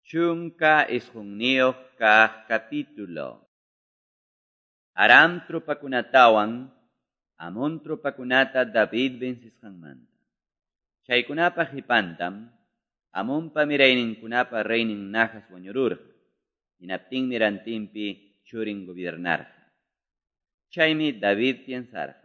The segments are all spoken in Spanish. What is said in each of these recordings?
Chunka isqunniuq kaq capítulo. Aram trupakunatawan, Amon trupakunata David vencisqanmanta. Chaykunapa hipantam, Amon pamirayninkunapa reynin najas wañururqa. Hinaptin mirantinpi churin gobernarqa. Chaymi David piensarqa.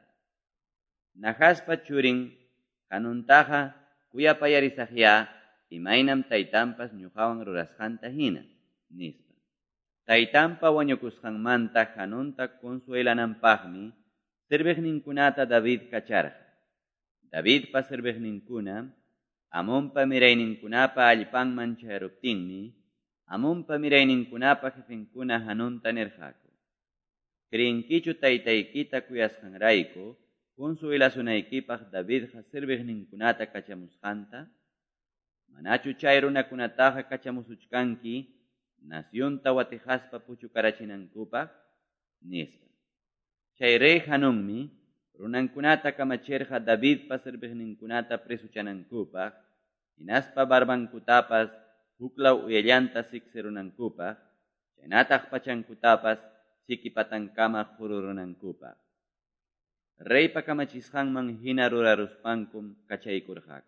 Najaspa churin kanuntaqa kuyapayarisaqya imaynam taytampas ñuqawan rurasqanta hina, nispa. Taytampa wañukusqanmanta hanunta consuelananpaqmi sirviqninkunata David kacharqa. Davidpa sirviqninkuna Amonpa mirayninkunapa allpanman chayruptinmi, Amonpa mirayninkunapa jefinkuna hanunta nirqaku. ¿Creenkichu taytaykita kuyasqanrayku consuelazunaykipaq Davidqa sirviqninkunata kachamusqanta? Manachu chay runakunataqa kachamusuchkanki nacionta watijaspa puchukarachinankupaq? Nispa. Chay rey hanunmi runankunata kamachirqa Davidpa sirviqninkunata presuchanankupaq, hinaspa barbankutapas huklaw uyallanta siksirunankupak, chaynataq pachankutapas sikipatankama hururunankupaq. Reypa kamachisqanman hina ruraruspankum kachaykurqaku.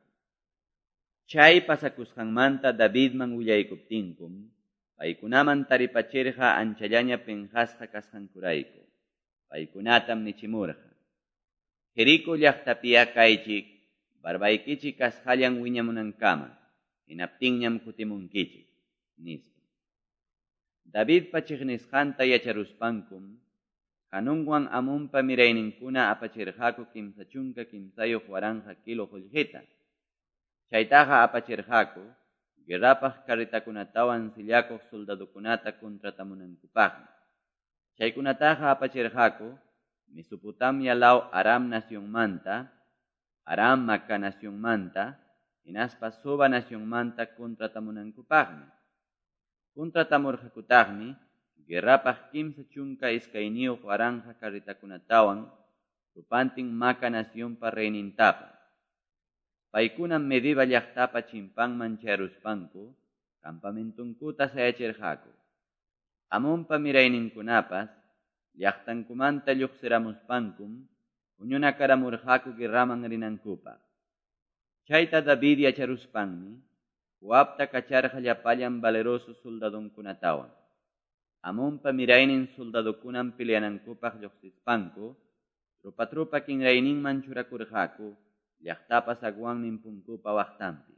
Chay pasakusqanmanta Davidman willaykuptinkum, paykunaman taripachirqa anchallaña penjasqa kasqankurayku. Paykunatam nichimurqa. Jerico llaqtapiya kaychik, barbaykichik kasqallan wiñamunankama, hinaptinñam kutimunkichik, nispa. Davidpa chiqnisqanta yacharuspankum, hanunwan Amonpa mirayninkuna apachirqaku kimsa chunka kimsayuq waranja kilo qullqita. Chaytaqa apachirqaku, guerrapaq karritakunatawan sillakuq soldadukunata contratamunankupaqmi. Chaykunataqa apachirqaku, Mesopotamia law Aram nacionmanta, Aram Maca nacionmanta, hinaspa Soba nacionmanta contratamunankupaqmi. Contratamurqakutaqmi, guerrapaq kimsa chunka iskayniyuq waranja karritakunatawan, rupantin Maca nacionpa reynintapa. Paykunam Mediba llaqtapa chimpanman chayruspanku, campamentunkuta sayachirqaku. Amonpa mirayninkunapas, llaqtankumanta lluqsiramuspankum, puñunakaramurqaku guerraman rinankupaq. Chayta David yacharuspanmi, Joabta kacharqa llapallan valeroso soldadunkunatawan. Amonpa miraynin soldadukunan peleanankupaq lluqsispanku, trupa kinrayninman churakurqaku, llaqtapa sagwannin punkupa waqtanpi.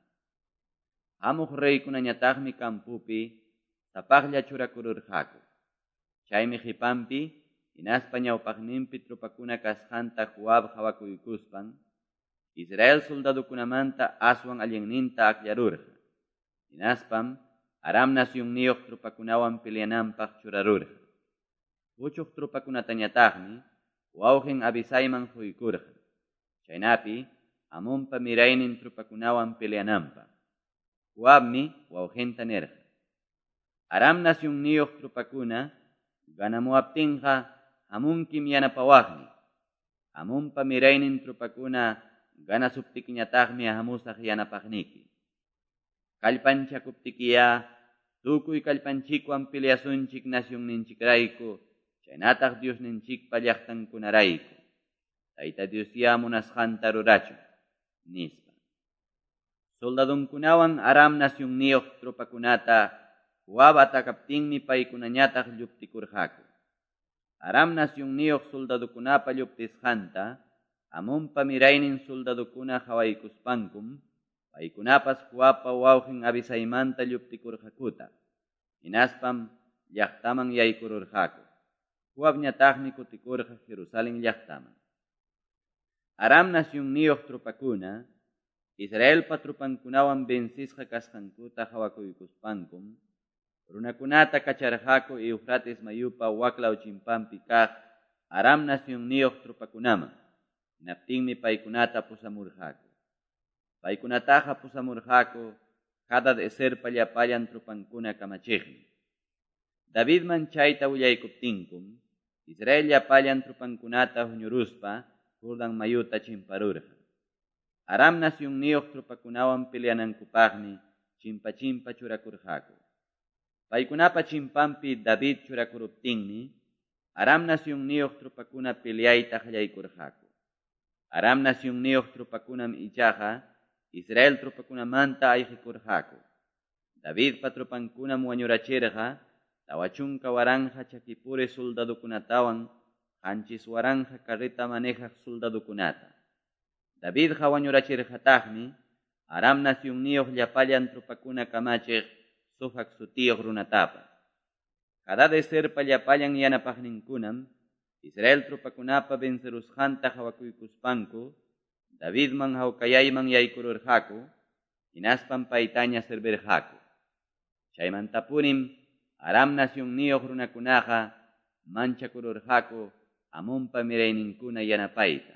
Hamuq reykunañataqmi kampupi sapaqlla churakururqaku. Chaymi hipanpi, hinaspa ñawpaqninpi trupakuna kasqanta Joab hawakuykuspan, Israel soldadukunamanta aswan allinninta aqllarurqa. Hinaspam, Aram nacionniyuq trupakunawan peleananpaq churarurqa. Uchuq trupakunatañataqmi, wawqin Abisaiman huykurqa. Chaynapi, Amonpa miraynin trupakunawan peleananpaq. Joabmi wawqinta nirqa. Aram nacionniyuq trupakuna, ganamuaptinqa hamunkim yanapawaqmi. Amonpa miraynin trupakuna ganasuptikiñataqmi hamusaq yanapaqniki. Kallpanchakuptikiya, tukuy kallpanchikwan peleasunchik nacionninchikrayku, chaynataq Diosninchikpa llaqtankunarayku. Tayta Diosya munasqanta rurachun, nispa. Soldadunkunawan Aram nacionniyuq trupakunata Joab atakaptinmi paykunañataq lluptikurqaku. Aram nacionniyuq soldadukunapa lluptisqanta, Amonpa miraynin soldadukuna hawaykuspankum, paykunapas Joabpa wawqin Abisaimanta lluptikurqakuta. Hinaspam llaqtaman yaykururqaku. Joabñataqmi kutikurqa Jerusalén llaqtaman. Aram nacionniyuq trupakuna, Israelpa trupankunawan vencisqa kasqankuta hawakuykuspankum, runakunata kacharqaku Eufrates mayupa waklaw chimpanpi kaq Aram nacionniyuq trupakunaman. Hinaptinmi paykunata pusamurqaku. Paykunataqa pusamurqaku Hadad Ezerpa llapallan trupankuna kamachiqmi. Davidman chayta willaykuptinkum, Israel llapallan trupankunata huñuruspa Jordan mayuta chimparurqa. Aram nacionniyuq trupakunawan peleanankupaqmi chimpa churakurqaku. Paykunapa chimpampi David churakuruptinmi, Aram nacionniyuq trupakuna peleayta qallaykurqaku. Aram nacionniyuq trupakunam ichaqa Israel trupakunamanta ayqikurqaku. Davidpa trupankunam wañurachirqa, tawachunka waranja chakipuri soldadukunatawan qanchis waranja carreta manejaq soldadukunata. Davidqa wañurachirqataqmi Aram nacionniyuq llapallan trupakuna kamachiq sufaq sutiyuq runatapas. Hadadeserpa llapallan yanapaqninkunam Israel trupakunapa vencerusqanta qhawakuykuspanku Davidman hawkallayman yaykururqaku, hinaspan paytaña servirqaku. Chaymantapunim Aram nacionniyuq runakunaqa manchakururqaku Amonpa mirayninkuna yanapayta.